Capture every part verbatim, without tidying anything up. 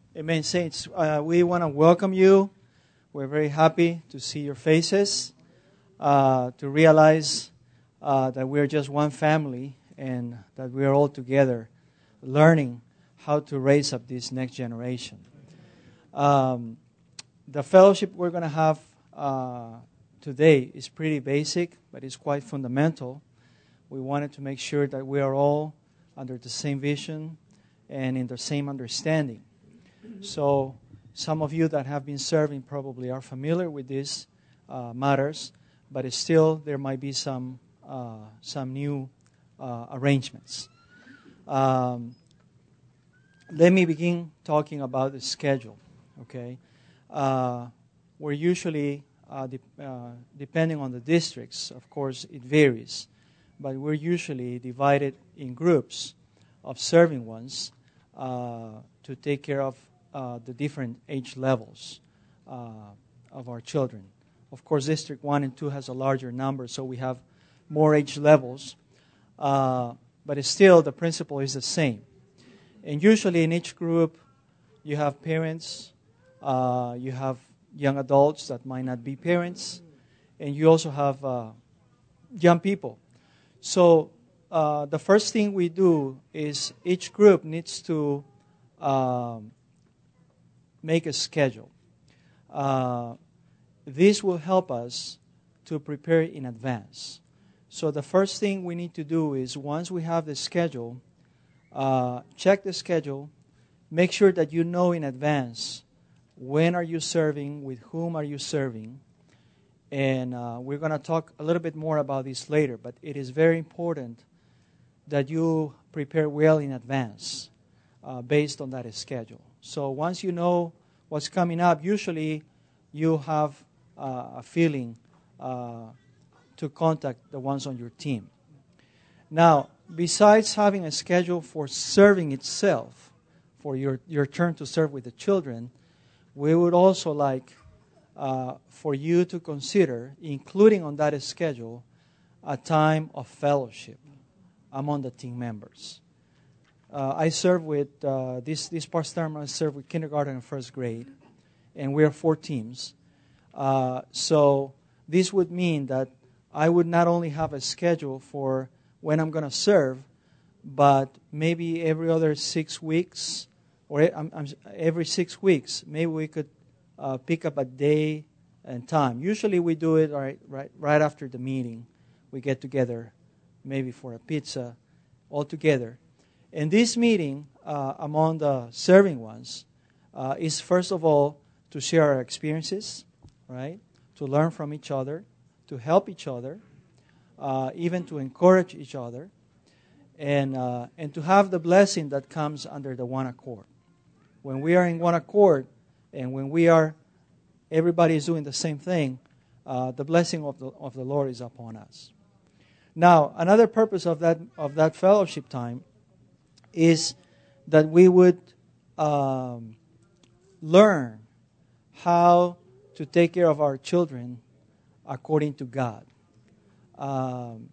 Amen, saints. Uh, we want to welcome you. We're very happy to see your faces, uh, to realize uh, that we're just one family and that we're all together learning how to raise up this next generation. Um, the fellowship we're going to have uh, today is pretty basic, but it's quite fundamental. We wanted to make sure that we are all under the same vision and in the same understanding. So some of you that have been serving probably are familiar with these uh, matters, but it's still there might be some uh, some new uh, arrangements. Um, let me begin talking about the schedule. Okay, uh, we're usually uh, de- uh, depending on the districts. Of course, it varies, but we're usually divided in groups of serving ones uh, to take care of Uh, the different age levels uh, of our children. Of course, District one and two has a larger number, so we have more age levels. Uh, but it's still, the principle is the same. And usually in each group, you have parents, uh, you have young adults that might not be parents, and you also have uh, young people. So uh, the first thing we do is each group needs to Um, make a schedule. Uh, this will help us to prepare in advance. So the first thing we need to do is once we have the schedule, uh, check the schedule, make sure that you know in advance when are you serving, with whom are you serving. And uh, we're going to talk a little bit more about this later, but it is very important that you prepare well in advance uh, based on that schedule. So once you know what's coming up, usually you have uh, a feeling uh, to contact the ones on your team. Now, besides having a schedule for serving itself, for your, your turn to serve with the children, we would also like uh, for you to consider including on that schedule a time of fellowship among the team members. Uh, I serve with, uh, this, this past term I serve with kindergarten and first grade, and we are four teams. Uh, so this would mean that I would not only have a schedule for when I'm going to serve, but maybe every other six weeks, or I'm, I'm, every six weeks, maybe we could uh, pick up a day and time. Usually we do it right, right, right after the meeting. We get together, maybe for a pizza, all together. And this meeting uh, among the serving ones uh, is first of all to share our experiences, right? To learn from each other, to help each other, uh, even to encourage each other, and uh, and to have the blessing that comes under the one accord. When we are in one accord, and when we are, everybody is doing the same thing, uh, the blessing of the of the Lord is upon us. Now, another purpose of that of that fellowship time is that we would um, learn how to take care of our children according to God. Um,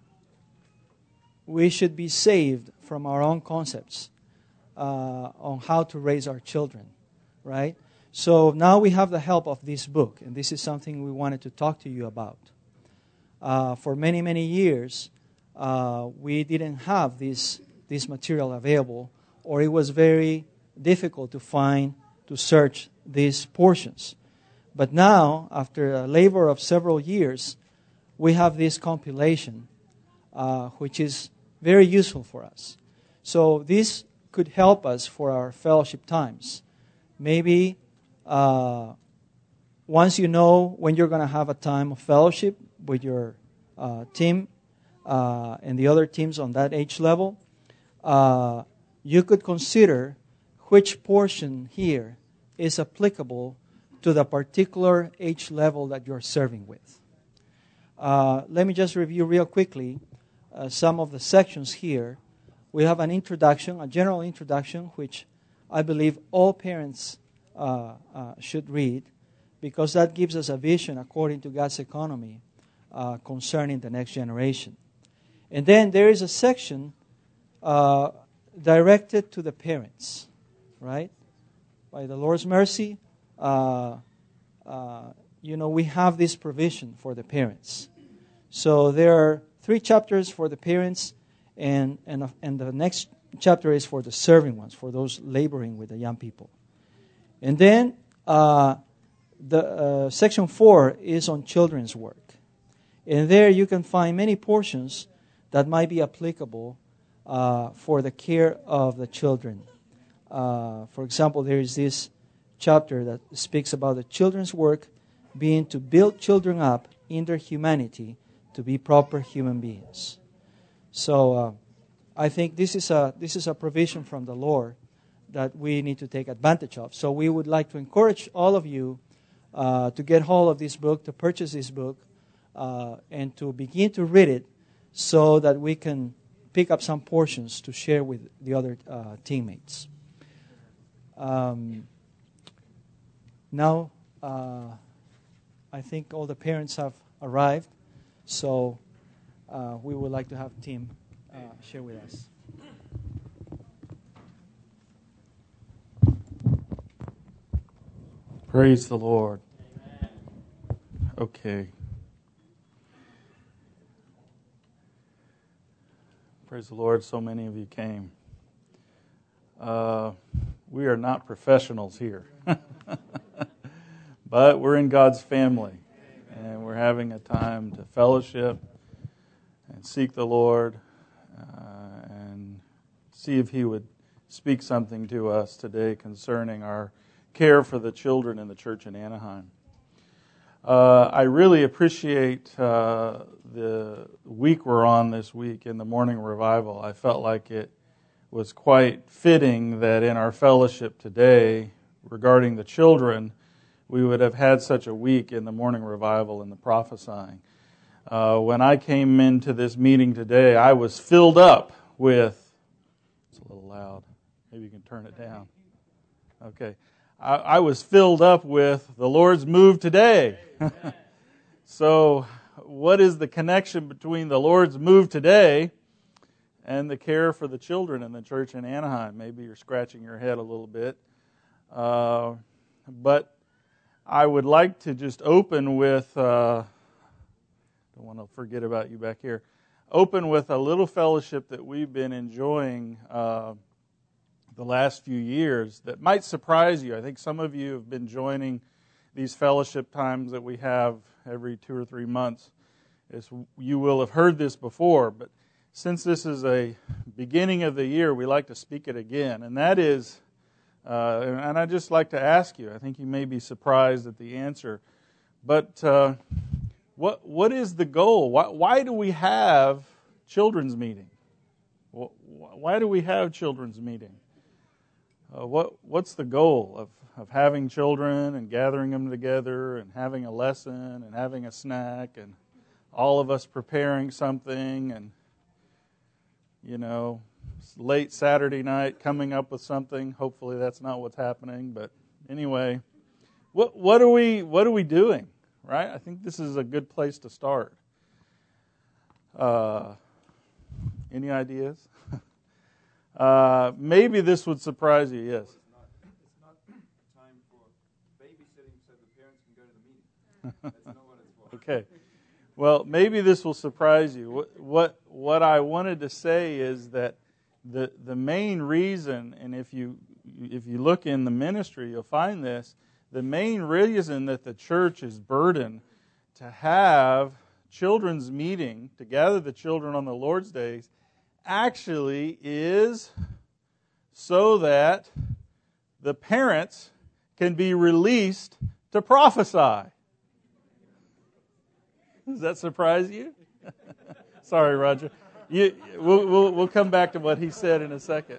we should be saved from our own concepts uh, on how to raise our children, right? So now we have the help of this book, and this is something we wanted to talk to you about. Uh, for many, many years, uh, we didn't have this this material available, or it was very difficult to find, to search these portions. But now, after a labor of several years, we have this compilation, uh, which is very useful for us. So this could help us for our fellowship times. Maybe uh, once you know when you're going to have a time of fellowship with your uh, team uh, and the other teams on that age level, Uh, you could consider which portion here is applicable to the particular age level that you're serving with. Uh, let me just review real quickly uh, some of the sections here. We have an introduction, a general introduction, which I believe all parents uh, uh, should read, because that gives us a vision according to God's economy uh, concerning the next generation. And then there is a section Uh, directed to the parents, right? by the Lord's mercy, uh, uh, you know, we have this provision for the parents. So there are three chapters for the parents, and and and the next chapter is for the serving ones, for those laboring with the young people. And then uh, the uh, section four is on children's work, and there you can find many portions that might be applicable uh, for the care of the children. Uh, for example, there is this chapter that speaks about the children's work being to build children up in their humanity to be proper human beings. So uh, I think this is a this is a provision from the Lord that we need to take advantage of. So we would like to encourage all of you uh, to get hold of this book, to purchase this book, uh, and to begin to read it so that we can pick up some portions to share with the other uh, teammates. Um, now, uh, I think all the parents have arrived, so uh, we would like to have Tim uh, share with us. Praise the Lord. Okay. Praise the Lord, so many of you came. Uh, we are not professionals here. But we're in God's family. And we're having a time to fellowship and seek the Lord uh, and see if He would speak something to us today concerning our care for the children in the church in Anaheim. Uh, I really appreciate uh, the week we're on this week in the morning revival. I felt like it was quite fitting that in our fellowship today regarding the children, we would have had such a week in the morning revival and the prophesying. Uh, when I came into this meeting today, I was filled up with, it's a little loud, maybe you can turn it down. Okay. I, I was filled up with the Lord's move today. So what is the connection between the Lord's move today and the care for the children in the church in Anaheim? Maybe you're scratching your head a little bit. Uh, but I would like to just open with, uh, don't want to forget about you back here, open with a little fellowship that we've been enjoying uh, the last few years that might surprise you. I think some of you have been joining these fellowship times that we have every two or three months. It's, you will have heard this before, but since this is a beginning of the year, we like to speak it again, and that is, uh, and I'd just like to ask you, I think you may be surprised at the answer, but uh, what what is the goal? Why, why do we have children's meeting? Why do we have children's meeting? Uh, what what's the goal of, of having children and gathering them together and having a lesson and having a snack and all of us preparing something and, you know, late Saturday night coming up with something? Hopefully that's not what's happening, but anyway, what what are we what are we doing? Right? I think this is a good place to start. Uh, any ideas? Uh, maybe this would surprise you, yes. It's not, it's not time for babysitting so the parents can go to the meeting. That's not what it's for. Okay. Well, maybe this will surprise you. What, what what I wanted to say is that the the main reason, and if you if you look in the ministry, you'll find this, the main reason that the church is burdened to have children's meeting, to gather the children on the Lord's days, actually is so that the parents can be released to prophesy. Does that surprise you? Sorry, Roger. You, we'll, we'll, we'll come back to what he said in a second.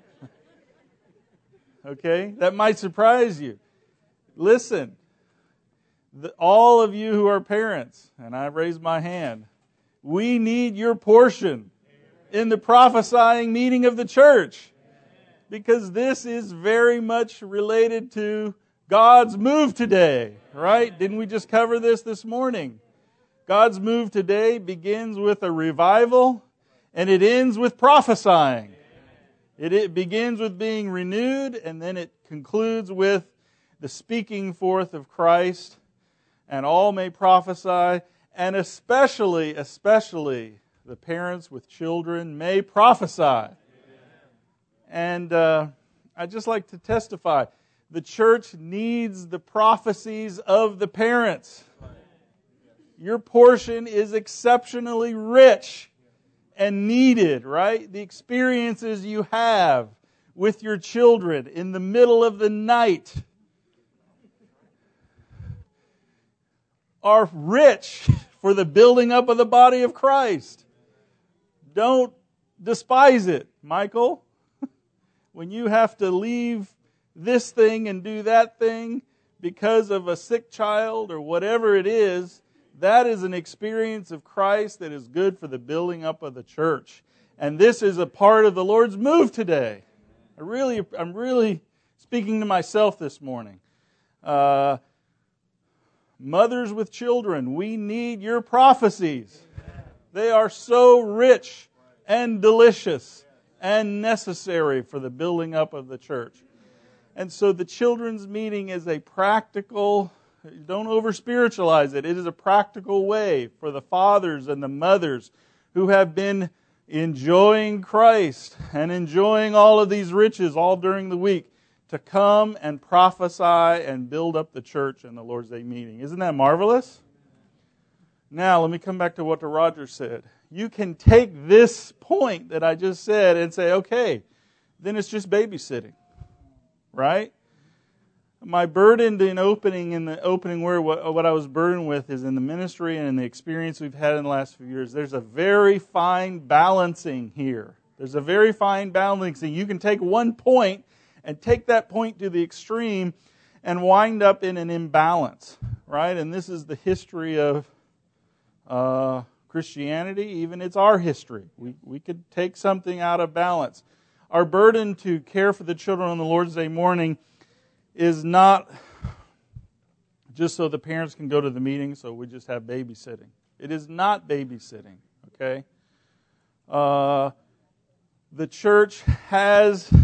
Okay? That might surprise you. Listen, the, all of you who are parents, and I raise my hand, we need your portion in the prophesying meeting of the church, because this is very much related to God's move today, right? Didn't we just cover this this morning? God's move today begins with a revival, and it ends with prophesying. It, it begins with being renewed, and then it concludes with the speaking forth of Christ, and all may prophesy, and especially, especially the parents with children may prophesy. Amen. And uh, I'd just like to testify, the church needs the prophecies of the parents. Your portion is exceptionally rich and needed, right? The experiences you have with your children in the middle of the night are rich for the building up of the body of Christ. Don't despise it, Michael. When you have to leave this thing and do that thing because of a sick child or whatever it is, that is an experience of Christ that is good for the building up of the church. And this is a part of the Lord's move today. I really, I'm really speaking to myself this morning. Uh, mothers with children, we need your prophecies. They are so rich and delicious and necessary for the building up of the church. And so the children's meeting is a practical, don't over-spiritualize it. It is a practical way for the fathers and the mothers who have been enjoying Christ and enjoying all of these riches all during the week to come and prophesy and build up the church in the Lord's Day meeting. Isn't that marvelous? Now, let me come back to what Roger said. You can take this point that I just said and say, okay, then it's just babysitting, right? My burden in opening in the opening word, what, what I was burdened with is in the ministry and in the experience we've had in the last few years, there's a very fine balancing here. There's a very fine balancing. You can take one point and take that point to the extreme and wind up in an imbalance, right? And this is the history of uh, Christianity, even it's our history. We, we could take something out of balance. Our burden to care for the children on the Lord's Day morning is not just so the parents can go to the meeting, so we just have babysitting. It is not babysitting, okay? Uh, the church has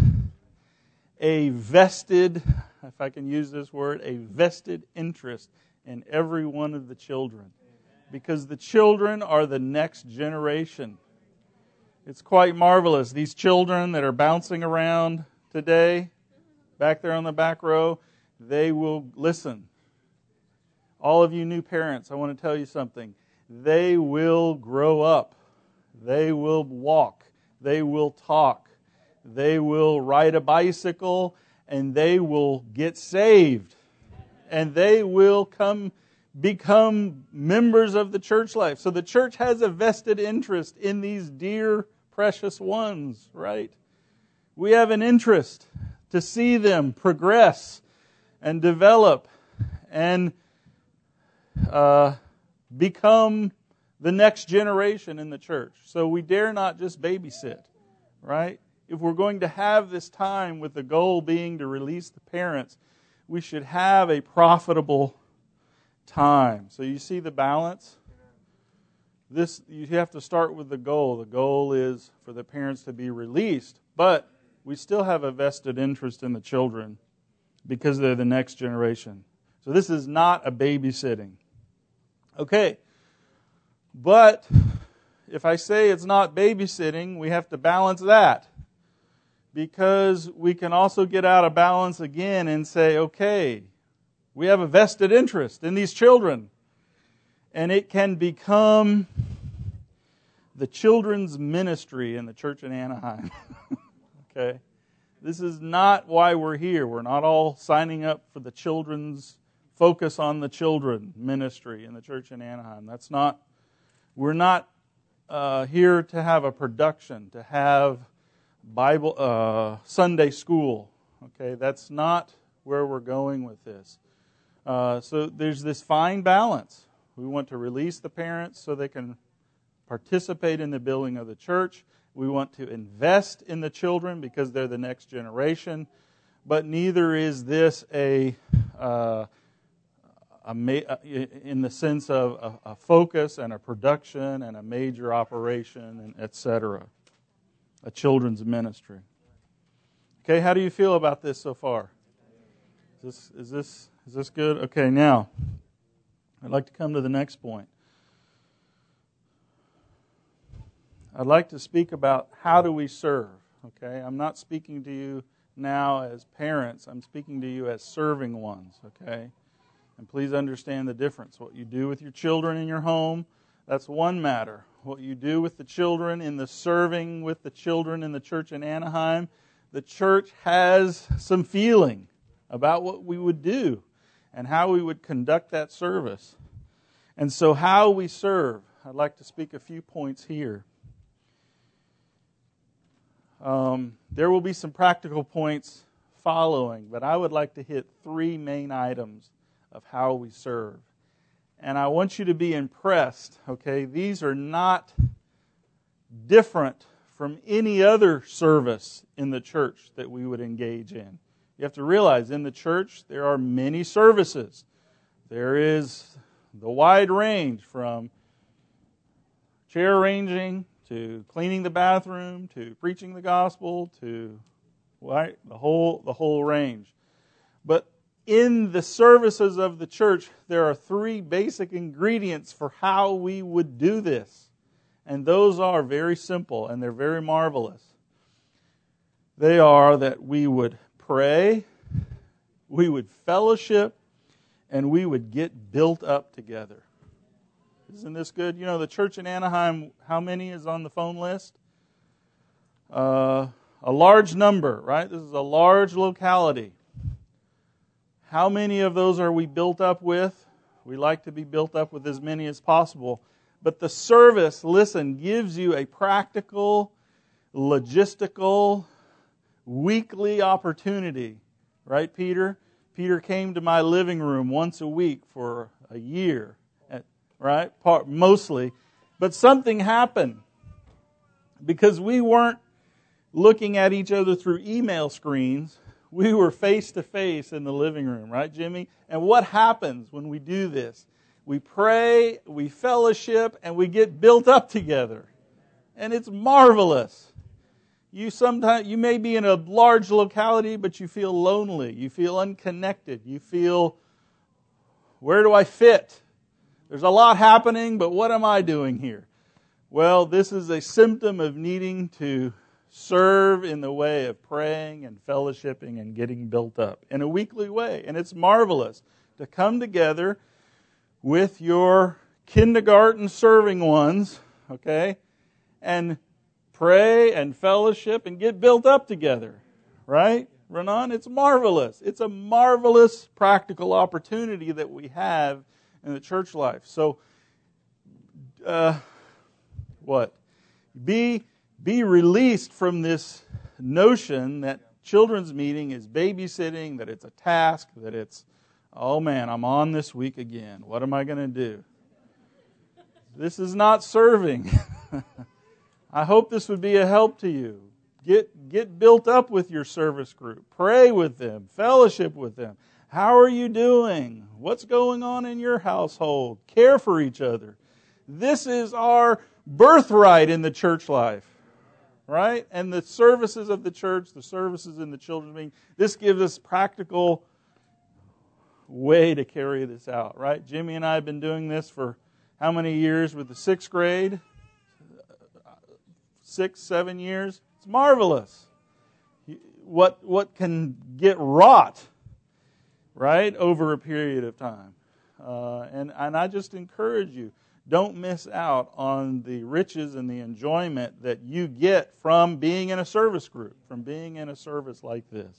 a vested, if I can use this word, a vested interest in every one of the children. Because the children are the next generation. It's quite marvelous. These children that are bouncing around today, back there on the back row, they will listen. All of you new parents, I want to tell you something. They will grow up. They will walk. They will talk. They will ride a bicycle, and they will get saved. And they will come become members of the church life. So the church has a vested interest in these dear, precious ones, right? We have an interest to see them progress and develop and uh, become the next generation in the church. So we dare not just babysit, right? If we're going to have this time with the goal being to release the parents, we should have a profitable time. So you see the balance? This, you have to start with the goal. The goal is for the parents to be released, but we still have a vested interest in the children because they're the next generation. So this is not a babysitting. Okay, but if I say it's not babysitting, we have to balance that. Because we can also get out of balance again and say, okay, we have a vested interest in these children. And it can become the children's ministry in the church in Anaheim. Okay? This is not why we're here. We're not all signing up for the children's focus on the children ministry in the church in Anaheim. That's not, we're not uh, here to have a production, to have Bible, uh, Sunday school. Okay, that's not where we're going with this. Uh, so there's this fine balance. We want to release the parents so they can participate in the building of the church. We want to invest in the children because they're the next generation. But neither is this a, uh, a ma- in the sense of a, a focus and a production and a major operation, and et cetera. A children's ministry. Okay, how do you feel about this so far? Is this is this is this good? Okay, now I'd like to come to the next point. I'd like to speak about how do we serve. Okay, I'm not speaking to you now as parents. I'm speaking to you as serving ones. Okay, and please understand the difference. What you do with your children in your home, that's one matter. What you do with the children in the serving with the children in the church in Anaheim, the church has some feeling about what we would do and how we would conduct that service. And so how we serve, I'd like to speak a few points here. Um, there will be some practical points following, but I would like to hit three main items of how we serve. And I want you to be impressed, okay? These are not different from any other service in the church that we would engage in. You have to realize in the church there are many services. There is the wide range from chair arranging to cleaning the bathroom to preaching the gospel to right, the whole the whole range. But in the services of the church, there are three basic ingredients for how we would do this. And those are very simple and they're very marvelous. They are that we would pray, we would fellowship, and we would get built up together. Isn't this good? You know, the church in Anaheim, how many is on the phone list? Uh, a large number, right? This is a large locality. How many of those are we built up with? We like to be built up with as many as possible. But the service, listen, gives you a practical, logistical, weekly opportunity. Right, Peter? Peter came to my living room once a week for a year. Right? Part, mostly. But something happened. Because we weren't looking at each other through email screens. We were face to face in the living room, right, Jimmy? And what happens when we do this? We pray, we fellowship, and we get built up together. And it's marvelous. You sometimes you may be in a large locality, but you feel lonely. You feel unconnected. You feel, where do I fit? There's a lot happening, but what am I doing here? Well, this is a symptom of needing to serve in the way of praying and fellowshipping and getting built up in a weekly way. And it's marvelous to come together with your kindergarten serving ones, okay, and pray and fellowship and get built up together, right? Renan, it's marvelous. It's a marvelous practical opportunity that we have in the church life. So, uh, what? Be be released from this notion that children's meeting is babysitting, that it's a task, that it's, oh man, I'm on this week again. What am I going to do? This is not serving. I hope this would be a help to you. Get get built up with your service group. Pray with them. Fellowship with them. How are you doing? What's going on in your household? Care for each other. This is our birthright in the church life, right? And the services of the church, the services in the children's meeting, this gives us practical way to carry this out, right? Jimmy and I have been doing this for how many years with the sixth grade? Six, seven years. It's marvelous. What what can get wrought, right, over a period of time. Uh, and, and I just encourage you, don't miss out on the riches and the enjoyment that you get from being in a service group, from being in a service like this.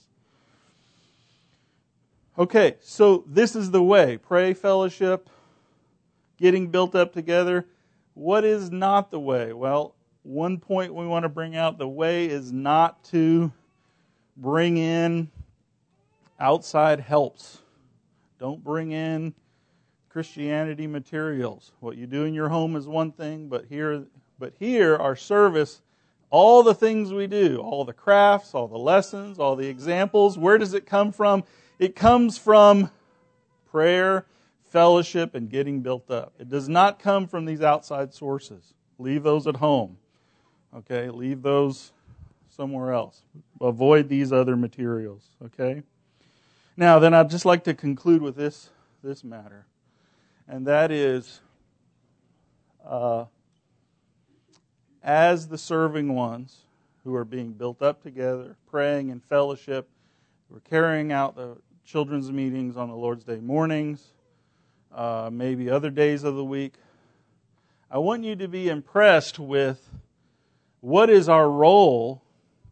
Okay, so this is the way. Pray, fellowship, getting built up together. What is not the way? Well, one point we want to bring out, the way is not to bring in outside helps. Don't bring in Christianity materials. What you do in your home is one thing, but here, but here our service, all the things we do, all the crafts, all the lessons, all the examples, where does it come from? It comes from prayer, fellowship, and getting built up. It does not come from these outside sources. Leave those at home. Okay, leave those somewhere else. Avoid these other materials. Okay? Now, then I'd just like to conclude with this, this matter, and that is, uh, as the serving ones who are being built up together, praying in fellowship, we're carrying out the children's meetings on the Lord's Day mornings, uh, maybe other days of the week. I want you to be impressed with what is our role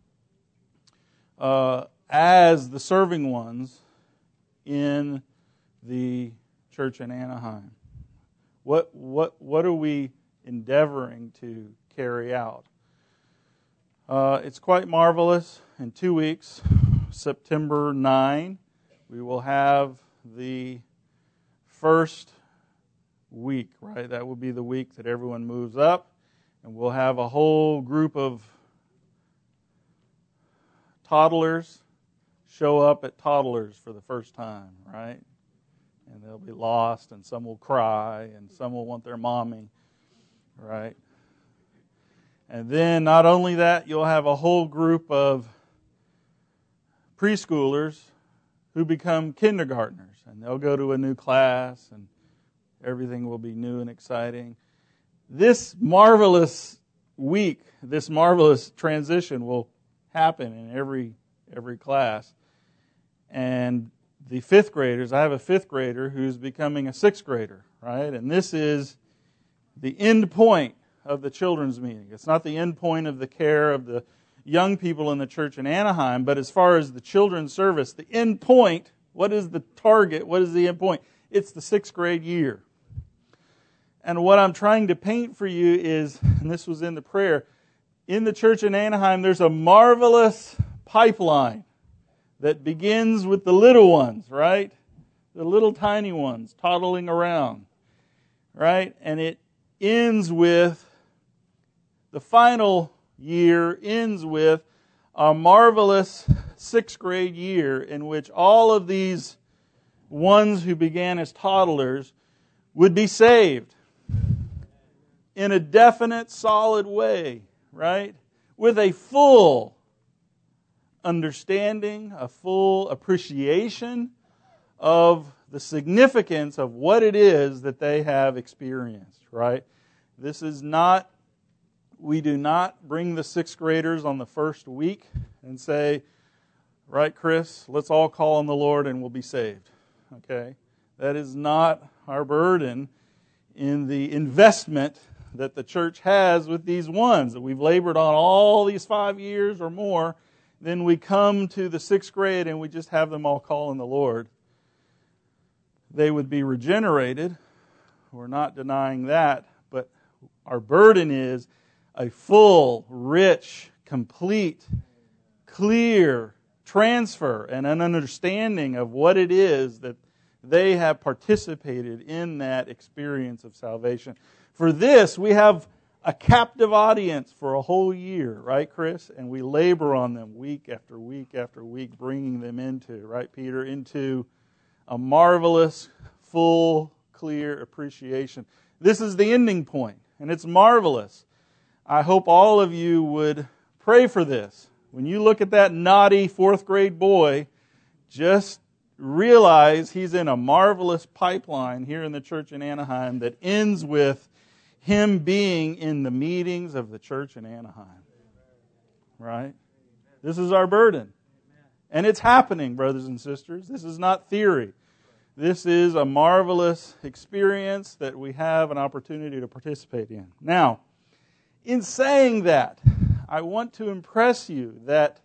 uh, as the serving ones in the church in Anaheim. What what what are we endeavoring to carry out? Uh, it's quite marvelous. In two weeks, September ninth, we will have the first week, right? That will be the week that everyone moves up, and we'll have a whole group of toddlers show up at toddlers for the first time, right? And they'll be lost, and some will cry, and some will want their mommy, right? And then not only that, you'll have a whole group of preschoolers who become kindergartners, and they'll go to a new class, and everything will be new and exciting. This marvelous week, this marvelous transition will happen in every every class. And the fifth graders, I have a fifth grader who's becoming a sixth grader, right? And this is the end point of the children's meeting. It's not the end point of the care of the young people in the church in Anaheim, but as far as the children's service, the end point, what is the target? What is the end point? It's the sixth grade year. And what I'm trying to paint for you is, and this was in the prayer, in the church in Anaheim, there's a marvelous pipeline that begins with the little ones, right? The little tiny ones toddling around, right? And it ends with, the final year ends with a marvelous sixth grade year in which all of these ones who began as toddlers would be saved in a definite, solid way, right? With a full understanding, a full appreciation of the significance of what it is that they have experienced, right? This is not, we do not bring the sixth graders on the first week and say, right, Chris, let's all call on the Lord and we'll be saved, okay? That is not our burden in the investment that the church has with these ones that we've labored on all these five years or more. Then we come to the sixth grade and we just have them all call on the Lord. They would be regenerated. We're not denying that. But our burden is a full, rich, complete, clear transfer and an understanding of what it is that they have participated in that experience of salvation. For this, we have a captive audience for a whole year, right, Chris? And we labor on them week after week after week, bringing them into, right, Peter, into a marvelous, full, clear appreciation. This is the ending point, and it's marvelous. I hope all of you would pray for this. When you look at that naughty fourth grade boy, just realize he's in a marvelous pipeline here in the church in Anaheim that ends with him being in the meetings of the church in Anaheim. Right? This is our burden. And it's happening, brothers and sisters. This is not theory. This is a marvelous experience that we have an opportunity to participate in. Now, in saying that, I want to impress you that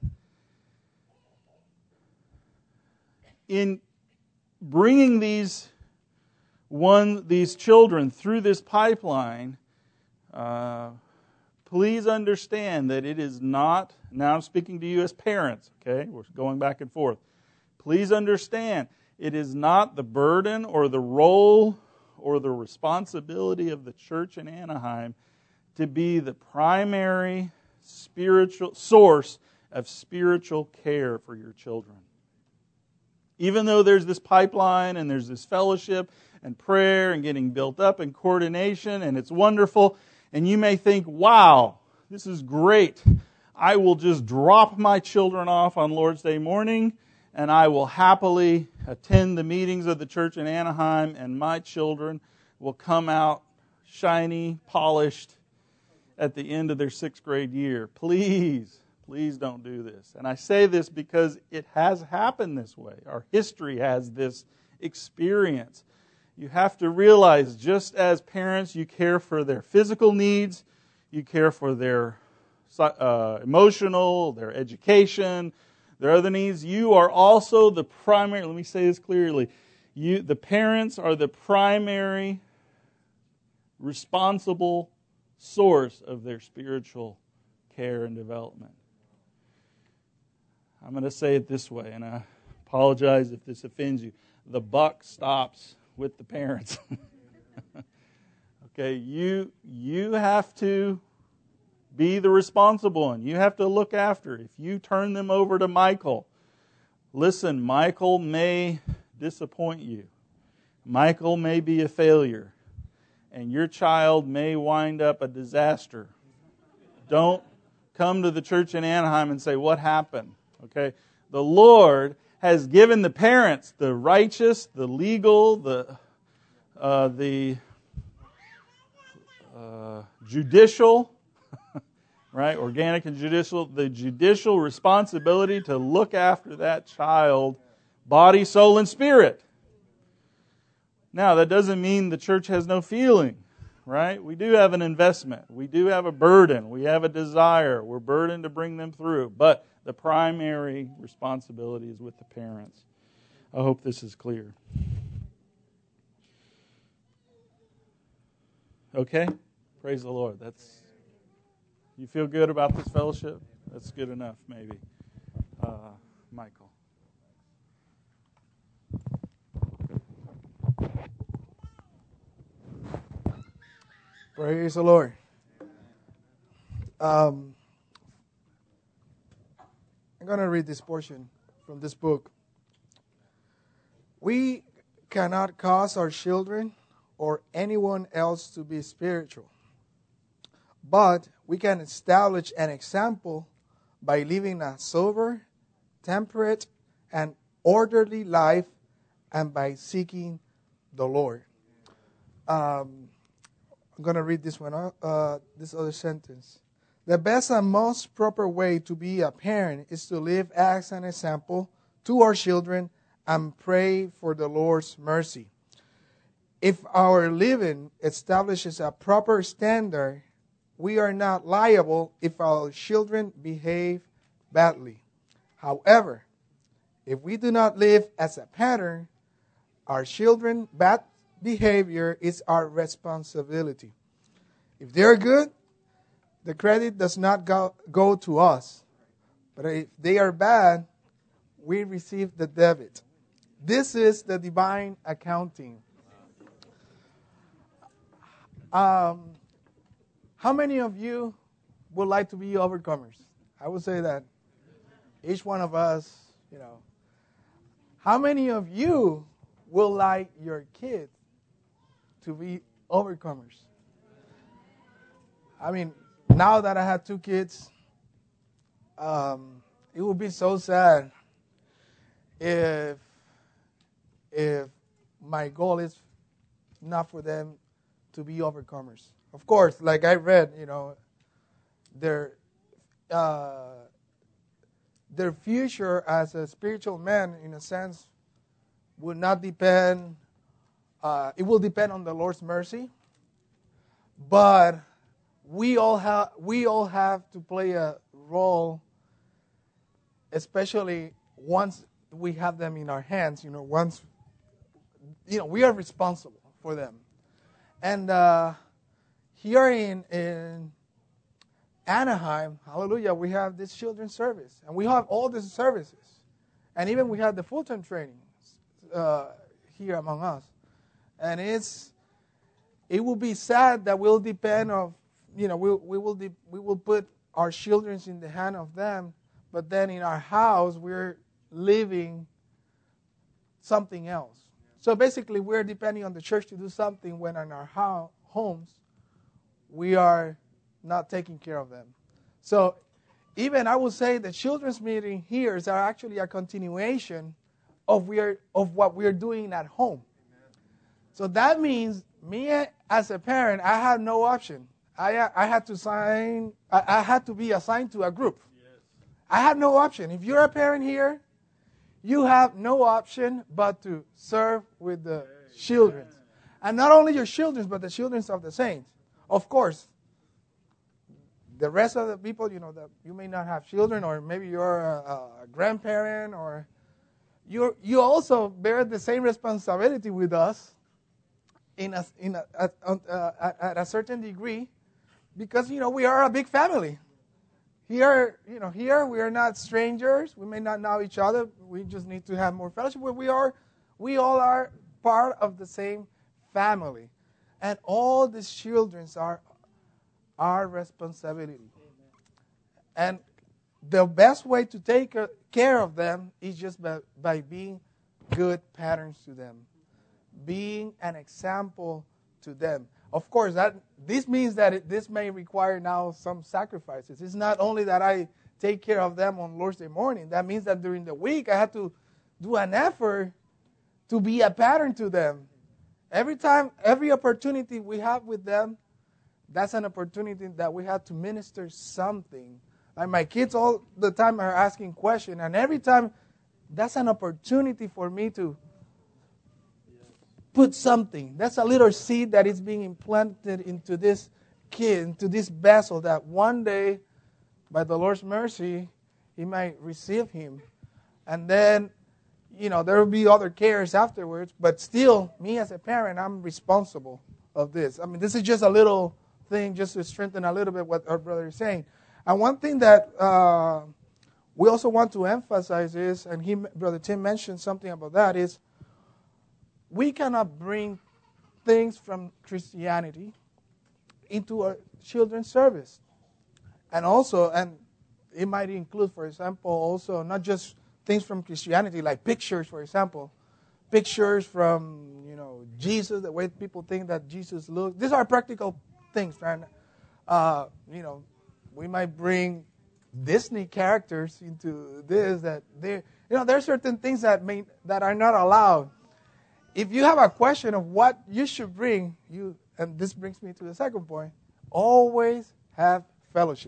in bringing these one these children through this pipeline, uh, please understand that it is not, now I'm speaking to you as parents, okay? We're going back and forth. Please understand, it is not the burden or the role or the responsibility of the church in Anaheim to be the primary spiritual source of spiritual care for your children. Even though there's this pipeline and there's this fellowship and prayer and getting built up and coordination and it's wonderful, and you may think, wow, this is great. I will just drop my children off on Lord's Day morning and I will happily attend the meetings of the church in Anaheim, and my children will come out shiny, polished at the end of their sixth grade year. Please, please don't do this. And I say this because it has happened this way. Our history has this experience. You have to realize, just as parents, you care for their physical needs, you care for their uh, emotional, their education, their other needs. You are also the primary, let me say this clearly, you, the parents are the primary responsible source of their spiritual care and development. I'm going to say it this way, and I apologize if this offends you. The buck stops with the parents. Okay, you you have to be the responsible one. You have to look after. If you turn them over to Michael, listen, Michael may disappoint you. Michael may be a failure. And your child may wind up a disaster. Don't come to the church in Anaheim and say, what happened? Okay, the Lord has given the parents the righteous, the legal, the uh, the uh, judicial, right? Organic and judicial, the judicial responsibility to look after that child, body, soul, and spirit. Now, that doesn't mean the church has no feeling, right? We do have an investment. We do have a burden. We have a desire. We're burdened to bring them through. But the primary responsibility is with the parents. I hope this is clear. Okay? Praise the Lord. That's. You feel good about this fellowship? That's good enough, maybe. Uh, Michael. Praise the Lord. Um, I'm going to read this portion from this book. We cannot cause our children or anyone else to be spiritual, but we can establish an example by living a sober, temperate, and orderly life, and by seeking the Lord. Um, I'm going to read this one, uh, this other sentence. The best and most proper way to be a parent is to live as an example to our children and pray for the Lord's mercy. If our living establishes a proper standard, we are not liable if our children behave badly. However, if we do not live as a pattern, our children's bad behavior is our responsibility. If they're good, the credit does not go, go to us. But if they are bad, we receive the debit. This is the divine accounting. Um, how many of you would like to be overcomers? I would say that each one of us, you know. How many of you will like your kids to be overcomers? I mean, now that I have two kids, um, it would be so sad if if my goal is not for them to be overcomers. Of course, like I read, you know, their uh, their future as a spiritual man, in a sense, will not depend. Uh, it will depend on the Lord's mercy, but we all have we all have to play a role, especially once we have them in our hands. You know, once you know we are responsible for them, and uh, here in in Anaheim, hallelujah, we have this children's service, and we have all these services, and even we have the full-time training uh, here among us, and it's it will be sad that we'll depend of you know we we will de- we will put our children in the hand of them, but then in our house we're living something else. So basically, we're depending on the church to do something when in our ho- homes we are not taking care of them. So even I would say the children's meeting here is actually a continuation of we are of what we are doing at home. So that means me as a parent, I had no option. I I had to sign. I, I had to be assigned to a group. I had no option. If you're a parent here, you have no option but to serve with the children. And not only your children, but the children of the saints. Of course, the rest of the people, you know, that you may not have children, or maybe you're a, a grandparent, or you you also bear the same responsibility with us in a, in a, at, uh, at a certain degree, because, you know, we are a big family. Here, you know, here we are not strangers. We may not know each other. We just need to have more fellowship. But we are, we all are part of the same family, and all these children are our responsibility. And the best way to take care of them is just by, by being good patterns to them, being an example to them. Of course, that this means that it, this may require now some sacrifices. It's not only that I take care of them on Lord's Day morning. That means that during the week I have to do an effort to be a pattern to them. Every time, every opportunity we have with them, that's an opportunity that we have to minister something. Like my kids all the time are asking questions, and every time that's an opportunity for me to put something. That's a little seed that is being implanted into this kid, into this vessel, that one day, by the Lord's mercy, he might receive him. And then, you know, there will be other cares afterwards, but still, me as a parent, I'm responsible of this. I mean, this is just a little thing just to strengthen a little bit what our brother is saying. And one thing that uh, we also want to emphasize is, and he, Brother Tim mentioned something about that, is we cannot bring things from Christianity into our children's service. And also, and it might include, for example, also not just things from Christianity, like pictures, for example. Pictures from, you know, Jesus, the way people think that Jesus looks. These are practical things, right? Uh, you know, we might bring Disney characters into this, that they, you know, there are certain things that may that are not allowed. If you have a question of what you should bring, you, and this brings me to the second point, always have fellowship.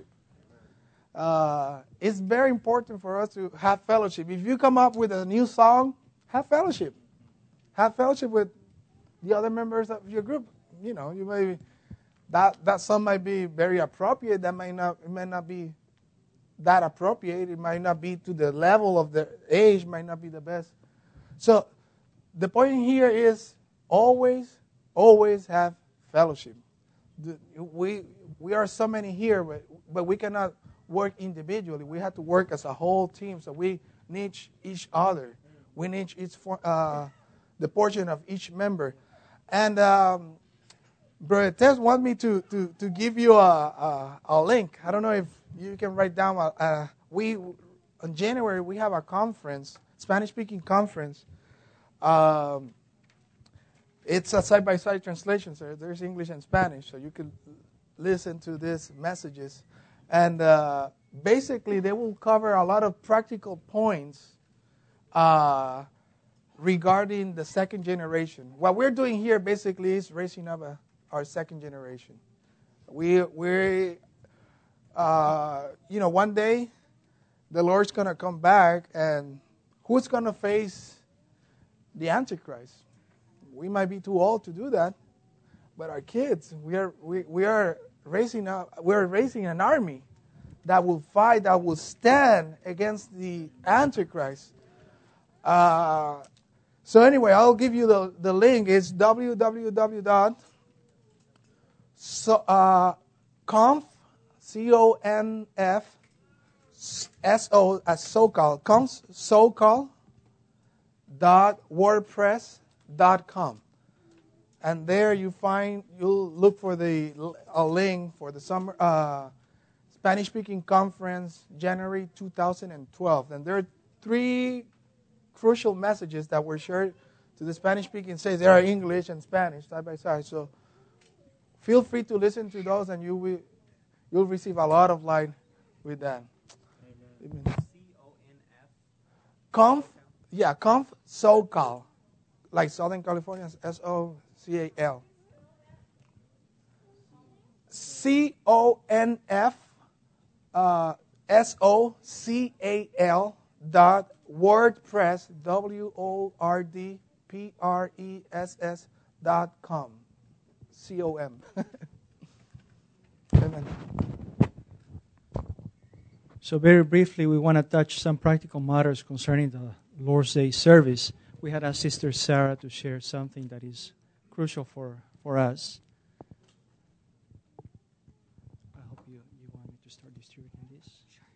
Uh, it's very important for us to have fellowship. If you come up with a new song, have fellowship. Have fellowship with the other members of your group. You know, you may that that song might be very appropriate. That might not it might not be that appropriate. It might not be to the level of their age. Might not be the best. So the point here is always, always have fellowship. The, we we are so many here, but, but we cannot work individually. We have to work as a whole team. So we need each other. We need each uh, the portion of each member. And um, Brother Tess wants me to, to, to give you a, a, a link. I don't know if you can write down. A, a, we in January we have a conference, Spanish-speaking conference. Um, it's a side-by-side translation, so there's English and Spanish, so you can listen to these messages. And uh, basically, they will cover a lot of practical points uh, regarding the second generation. What we're doing here basically is raising up a, our second generation. We, we, uh, you know, one day the Lord's going to come back, and who's going to face the Antichrist? We might be too old to do that, but our kids, we are we, we are raising up, we are raising an army that will fight, that will stand against the Antichrist. Uh, so anyway, I'll give you the, the link. It's www dot conf c o n f s o as SoCal conf SoCal dot wordpress dot com, and there you find you'll look for the a link for the summer uh, Spanish-speaking conference January two thousand twelve, and there are three crucial messages that were shared to the Spanish-speaking states. There are English and Spanish side by side, so feel free to listen to those, and you will you'll receive a lot of light with that. Conf, yeah, Conf SoCal, like Southern California, S O C A L. C O N F uh, S O C A L dot WordPress, W O R D P R E S S dot com. C O M. Amen. So very briefly, we want to touch some practical matters concerning the Lord's Day service. We had asked Sister Sarah to share something that is crucial for, for us. I hope you, you want me to start distributing this.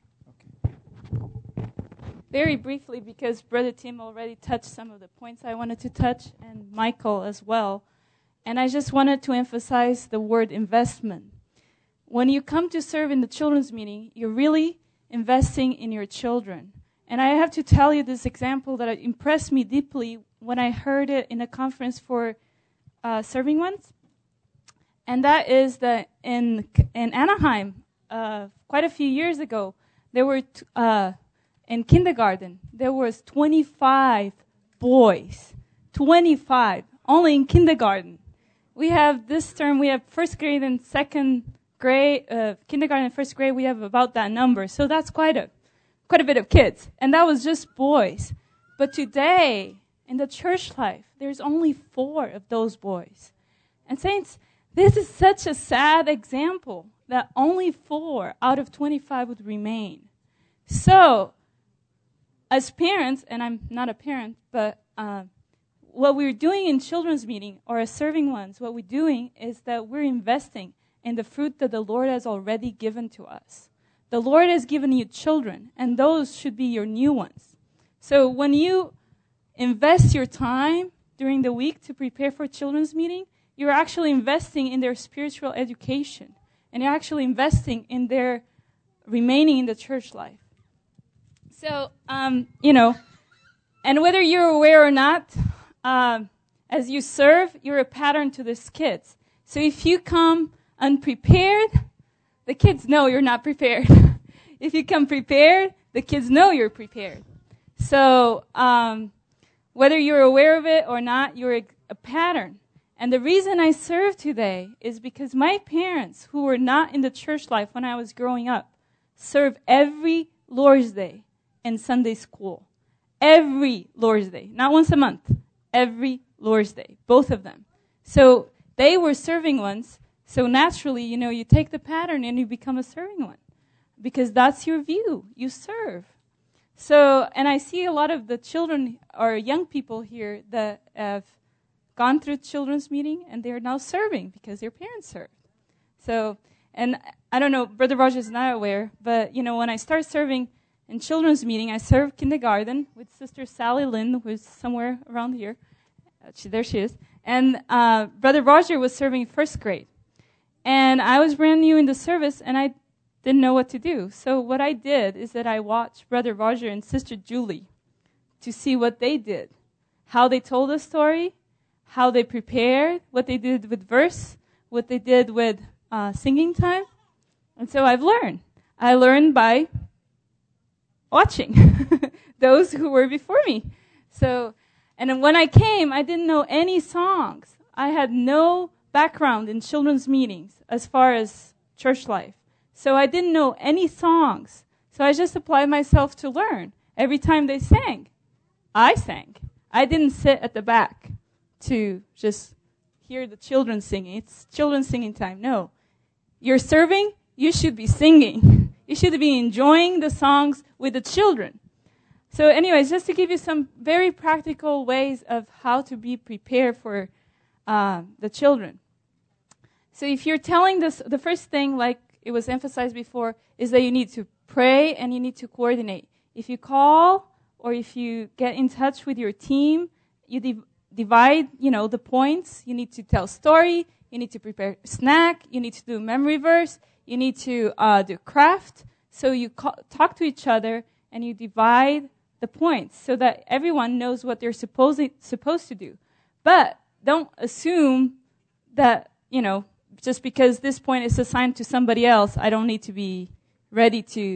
Okay. Very briefly, because Brother Tim already touched some of the points I wanted to touch, and Michael as well. And I just wanted to emphasize the word investment. When you come to serve in the children's meeting, you're really investing in your children. And I have to tell you this example that impressed me deeply when I heard it in a conference for uh, serving ones. And that is that in in Anaheim, uh, quite a few years ago, there were t- uh, in kindergarten there was twenty-five boys, twenty-five only in kindergarten. We have this term. We have first grade and second grade, uh, kindergarten and first grade. We have about that number, so that's quite a quite a bit of kids, and that was just boys. But today, in the church life, there's only four of those boys. And saints, this is such a sad example that only four out of twenty-five would remain. So, as parents, and I'm not a parent, but uh, what we're doing in children's meeting, or as serving ones, what we're doing is that we're investing in the fruit that the Lord has already given to us. The Lord has given you children, and those should be your new ones. So when you invest your time during the week to prepare for children's meeting, you're actually investing in their spiritual education, and you're actually investing in their remaining in the church life. So, um, you know, and whether you're aware or not, um, as you serve, you're a pattern to these kids. So if you come unprepared, the kids know you're not prepared. If you come prepared, the kids know you're prepared. So um, whether you're aware of it or not, you're a, a pattern. And the reason I serve today is because my parents, who were not in the church life when I was growing up, serve every Lord's Day and Sunday school. Every Lord's Day. Not once a month. Every Lord's Day. Both of them. So they were serving ones. So naturally, you know, you take the pattern and you become a serving one. Because that's your view. You serve. So, and I see a lot of the children or young people here that have gone through children's meeting and they're now serving because their parents served. So, and I don't know, Brother Roger is not aware, but, you know, when I start serving in children's meeting, I served kindergarten with Sister Sally Lynn, who's somewhere around here. Uh, she, there she is. And uh, Brother Roger was serving first grade. And I was brand new in the service, and I didn't know what to do. So what I did is that I watched Brother Roger and Sister Julie to see what they did, how they told the story, how they prepared, what they did with verse, what they did with uh, singing time. And so I've learned. I learned by watching those who were before me. So, and when I came, I didn't know any songs. I had no background in children's meetings as far as church life. So I didn't know any songs. So I just applied myself to learn. Every time they sang, I sang. I didn't sit at the back to just hear the children singing. It's children singing time. No. You're serving, you should be singing. You should be enjoying the songs with the children. So anyways, just to give you some very practical ways of how to be prepared for uh, the children. So if you're telling this, the first thing, like it was emphasized before, is that you need to pray and you need to coordinate. If you call or if you get in touch with your team, you div- divide, you know, the points. You need to tell story. You need to prepare snack. You need to do memory verse. You need to uh, do craft. So you call, talk to each other and you divide the points so that everyone knows what they're supposed supposed to do. But don't assume that, you know, just because this point is assigned to somebody else, I don't need to be ready to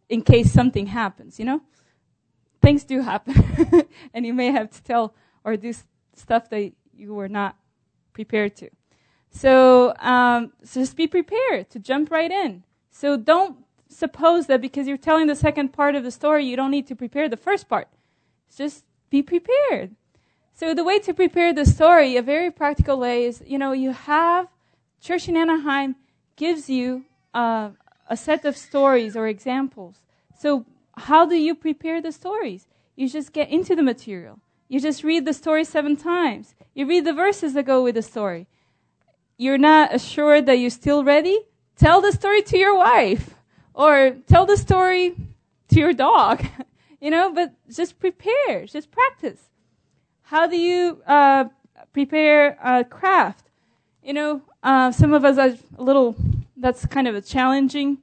in case something happens, you know? Things do happen. And you may have to tell or do s- stuff that you were not prepared to. So, um, so just be prepared to jump right in. So don't suppose that because you're telling the second part of the story, you don't need to prepare the first part. Just be prepared. So the way to prepare the story, a very practical way is, you know, you have, Church in Anaheim gives you uh, a set of stories or examples. So how do you prepare the stories? You just get into the material. You just read the story seven times. You read the verses that go with the story. You're not assured that you're still ready? Tell the story to your wife. Or tell the story to your dog. You know, but just prepare. Just practice. How do you uh, prepare a craft? You know, uh, some of us are a little, that's kind of a challenging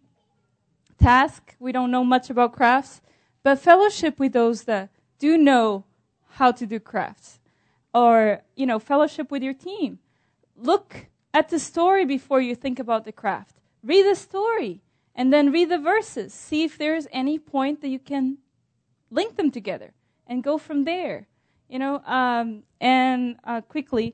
task. We don't know much about crafts. But fellowship with those that do know how to do crafts. Or, you know, fellowship with your team. Look at the story before you think about the craft. Read the story. And then read the verses. See if there's any point that you can link them together. And go from there. You know, um, and uh, quickly,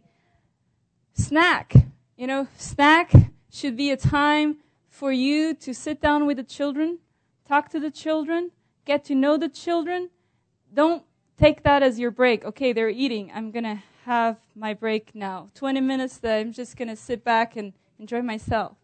snack. You know, snack should be a time for you to sit down with the children, talk to the children, get to know the children. Don't take that as your break. Okay, they're eating. I'm going to have my break now. twenty minutes that I'm just going to sit back and enjoy myself.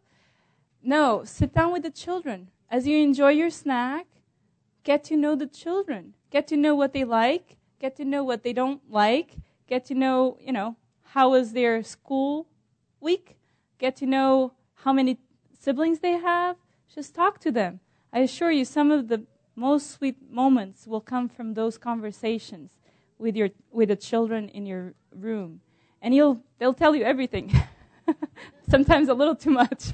No, sit down with the children. As you enjoy your snack, get to know the children. Get to know what they like. Get to know what they don't like. Get to know, you know, how was their school week. Get to know how many siblings they have. Just talk to them. I assure you, some of the most sweet moments will come from those conversations with your with the children in your room, and you'll they'll tell you everything. Sometimes a little too much,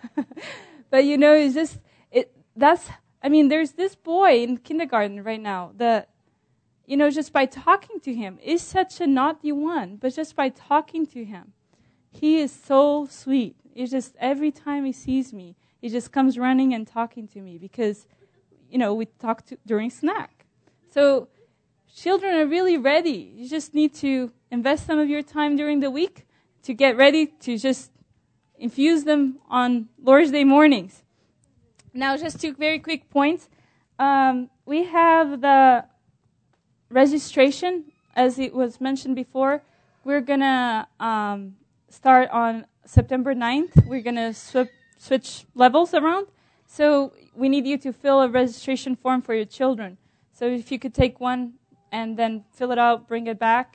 but you know, it's just it. That's I mean, there's this boy in kindergarten right now that. You know, just by talking to him, is such a naughty one, but just by talking to him, he is so sweet. It's just every time he sees me, he just comes running and talking to me because, you know, we talk to, during snack. So children are really ready. You just need to invest some of your time during the week to get ready to just infuse them on Lord's Day mornings. Now, just two very quick points. Um, we have the registration, as it was mentioned before. We're going to um, start on September ninth. We're going to sw- switch levels around. So we need you to fill a registration form for your children. So if you could take one and then fill it out, bring it back.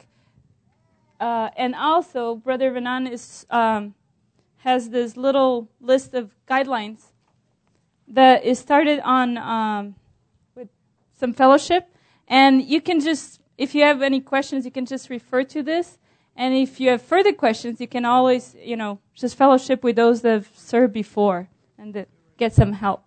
Uh, and also, Brother Renan is, um, has this little list of guidelines that is started on um, with some fellowship. And you can just, if you have any questions, you can just refer to this. And if you have further questions, you can always, you know, just fellowship with those that have served before and that get some help.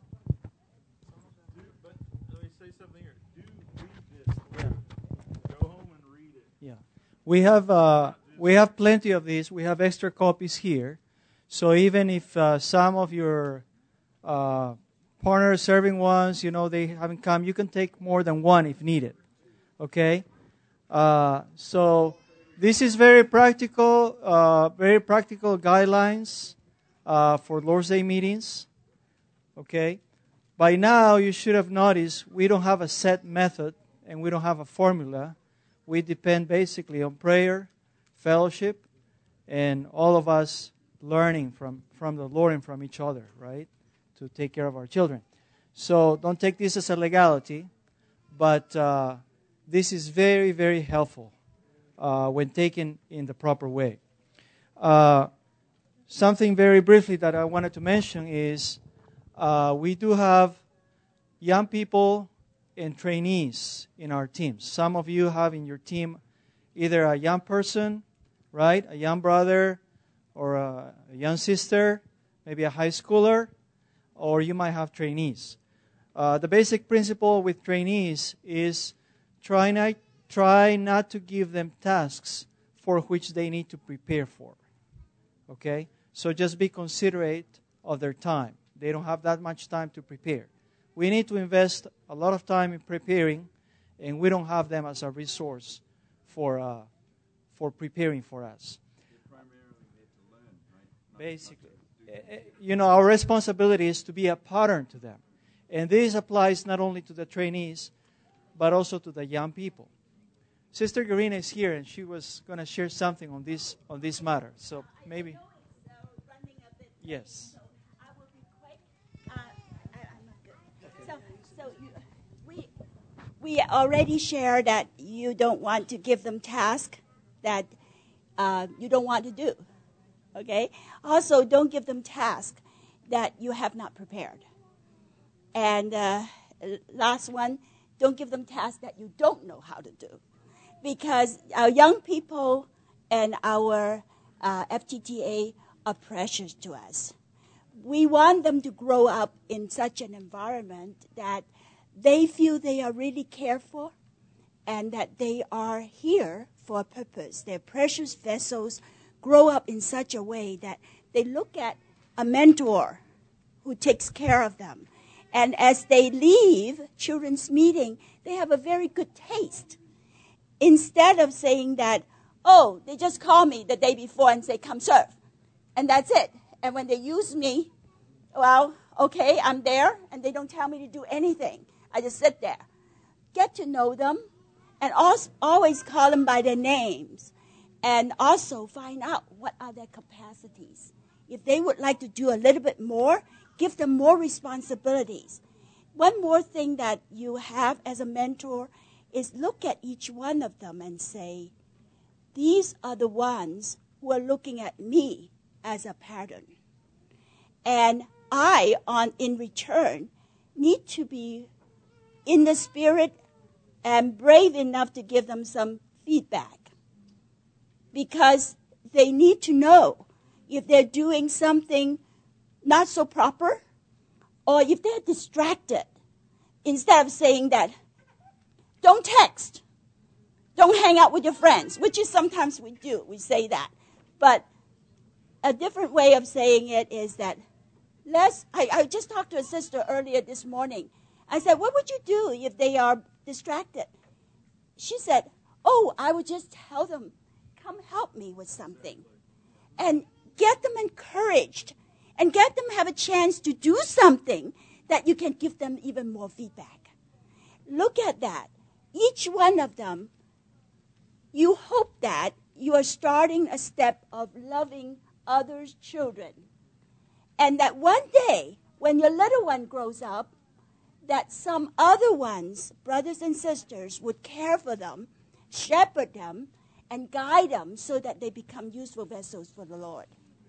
Do, but let me say something here. Do read this. Yeah. Go home and read it. Yeah, we have uh, we have plenty of these. We have extra copies here. So even if uh, some of your uh, partner serving ones, you know, they haven't come, you can take more than one if needed. Okay? Uh, so this is very practical, uh, very practical guidelines uh, for Lord's Day meetings. Okay? By now, you should have noticed we don't have a set method and we don't have a formula. We depend basically on prayer, fellowship, and all of us learning from, from the Lord and from each other, right? To take care of our children. So don't take this as a legality, but uh, this is very, very helpful uh, when taken in the proper way. Uh, something very briefly that I wanted to mention is uh, we do have young people and trainees in our teams. Some of you have in your team either a young person, right, a young brother, or a, a young sister, maybe a high schooler, or you might have trainees. Uh, the basic principle with trainees is try not, try not to give them tasks for which they need to prepare for. Okay? So just be considerate of their time. They don't have that much time to prepare. we need to invest a lot of time in preparing, and we don't have them as a resource for uh, for preparing for us. Basically, you know, our responsibility is to be a pattern to them. And this applies not only to the trainees, but also to the young people. Sister Garina is here, and she was going to share something on this on this matter. So maybe. Yes. So I will be quick. Uh, I, I'm not good. So, so you, we we already shared that you don't want to give them tasks that uh, you don't want to do. Okay. Also, don't give them tasks that you have not prepared. And uh, last one, don't give them tasks that you don't know how to do, because our young people and our uh, F T T A are precious to us. We want them to grow up in such an environment that they feel they are really cared for and that they are here for a purpose. They're precious vessels, grow up in such a way that they look at a mentor who takes care of them. And as they leave children's meeting, they have a very good taste. Instead of saying that, oh, they just call me the day before and say, come serve. And that's it. And when they use me, well, okay, I'm there, and they don't tell me to do anything. I just sit there. Get to know them, and also always call them by their names. And also find out what are their capacities. If they would like to do a little bit more, give them more responsibilities. One more thing that you have as a mentor is look at each one of them and say, these are the ones who are looking at me as a pattern. And I, on in return, need to be in the spirit and brave enough to give them some feedback. Because they need to know if they're doing something not so proper, or if they're distracted. Instead of saying that, don't text, don't hang out with your friends, which is sometimes we do, we say that. But a different way of saying it is that, let's, I, I just talked to a sister earlier this morning. I said, what would you do if they are distracted? She said, oh, I would just tell them, come help me with something. And get them encouraged. And get them have a chance to do something that you can give them even more feedback. Look at that. Each one of them, you hope that you are starting a step of loving others' children. And that one day, when your little one grows up, that some other ones, brothers and sisters, would care for them, shepherd them, and guide them so that they become useful vessels for the Lord.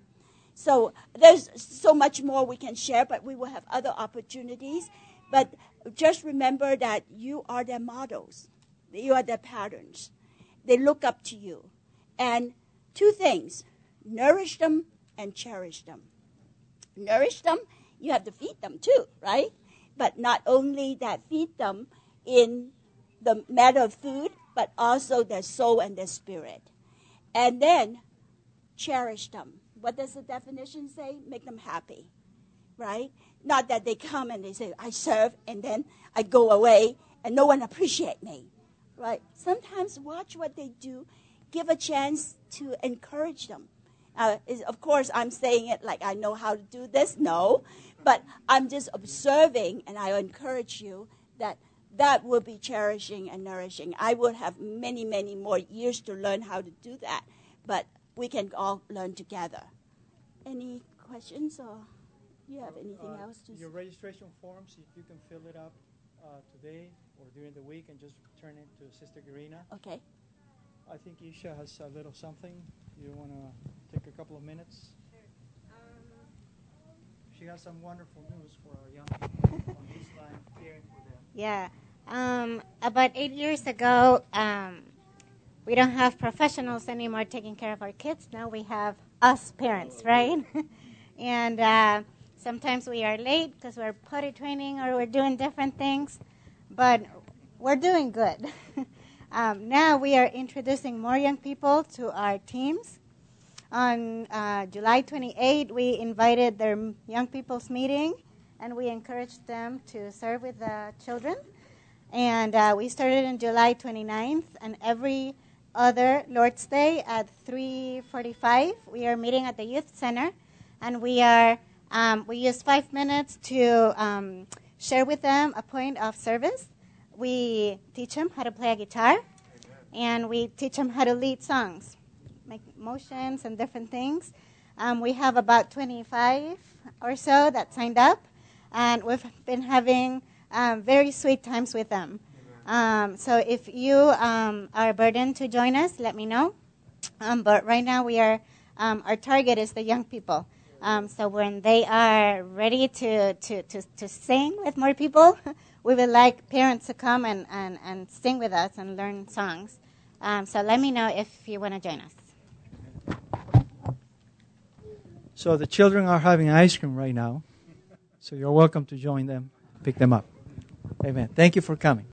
So there's so much more we can share, but we will have other opportunities. But just remember that you are their models. You are their patterns. They look up to you. And two things, nourish them and cherish them. Nourish them, you have to feed them too, right? But not only that, feed them in the matter of food, but also their soul and their spirit. And then cherish them. What does the definition say? Make them happy, right? Not that they come and they say, I serve, and then I go away, and no one appreciates me, right? Sometimes watch what they do. Give a chance to encourage them. Uh, is, of course, I'm saying it like I know how to do this. No, but I'm just observing, and I encourage you that that will be cherishing and nourishing. I would have many, many more years to learn how to do that, but we can all learn together. Any questions, or do you have anything uh, else to say? Your registration forms, if you can fill it up uh, today or during the week and just return it to Sister Garina. Okay. I think Isha has a little something. You want to take a couple of minutes? Sure. Um, she has some wonderful news for our young people on this line, caring for them. Yeah. Um, about eight years ago, um, we don't have professionals anymore taking care of our kids. Now we have us parents, right? and uh, sometimes we are late because we're potty training or we're doing different things, but we're doing good. um, now we are introducing more young people to our teams. On uh, July twenty-eighth, we invited their young people's meeting, and we encourage them to serve with the children. And uh, we started on July twenty-ninth, and every other Lord's Day at three forty-five, we are meeting at the Youth Center, and we are um, we use five minutes to um, share with them a point of service. We teach them how to play a guitar, and we teach them how to lead songs, make motions and different things. Um, we have about twenty-five or so that signed up, and we've been having um, very sweet times with them. Um, so if you um, are burdened to join us, let me know. Um, but right now we are, um, our target is the young people. Um, so when they are ready to, to, to, to sing with more people, we would like parents to come and, and, and sing with us and learn songs. Um, so let me know if you want to join us. So the children are having ice cream right now. So you're welcome to join them, pick them up. Amen. Thank you for coming.